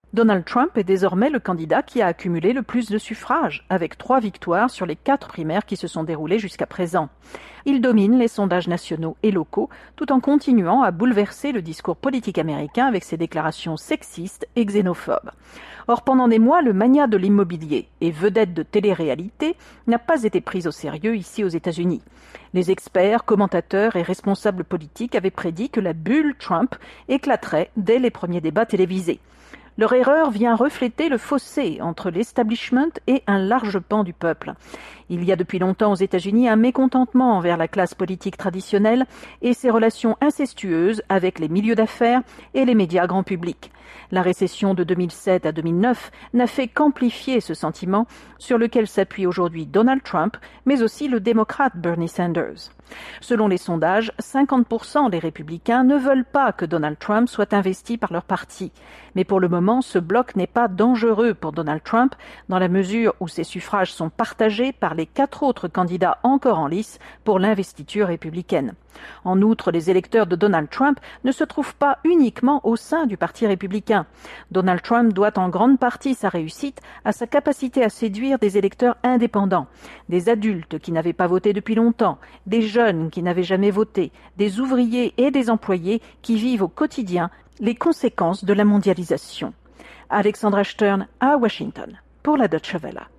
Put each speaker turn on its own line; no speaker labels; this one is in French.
Donald Trump est désormais le candidat qui a accumulé le plus de suffrages, avec 3 victoires sur les 4 primaires qui se sont déroulées jusqu'à présent. Il domine les sondages nationaux et locaux, tout en continuant à bouleverser le discours politique américain avec ses déclarations sexistes et xénophobes. Or, pendant des mois, le magnat de l'immobilier et vedette de télé-réalité n'a pas été pris au sérieux ici aux États-Unis. Les experts, commentateurs et responsables politiques avaient prédit que la bulle Trump éclaterait dès les premiers débats télévisés. Leur erreur vient refléter le fossé entre l'establishment et un large pan du peuple. Il y a depuis longtemps aux États-Unis un mécontentement envers la classe politique traditionnelle et ses relations incestueuses avec les milieux d'affaires et les médias grand public. La récession de 2007 à 2009 n'a fait qu'amplifier ce sentiment sur lequel s'appuie aujourd'hui Donald Trump, mais aussi le démocrate Bernie Sanders. Selon les sondages, 50% des républicains ne veulent pas que Donald Trump soit investi par leur parti. Mais pour le moment, ce bloc n'est pas dangereux pour Donald Trump, dans la mesure où ses suffrages sont partagés par les 4 autres candidats encore en lice pour l'investiture républicaine. En outre, les électeurs de Donald Trump ne se trouvent pas uniquement au sein du Parti républicain. Donald Trump doit en grande partie sa réussite à sa capacité à séduire des électeurs indépendants, des adultes qui n'avaient pas voté depuis longtemps, des jeunes qui n'avaient jamais voté, des ouvriers et des employés qui vivent au quotidien les conséquences de la mondialisation. Alexandra Stern à Washington pour la Deutsche Welle.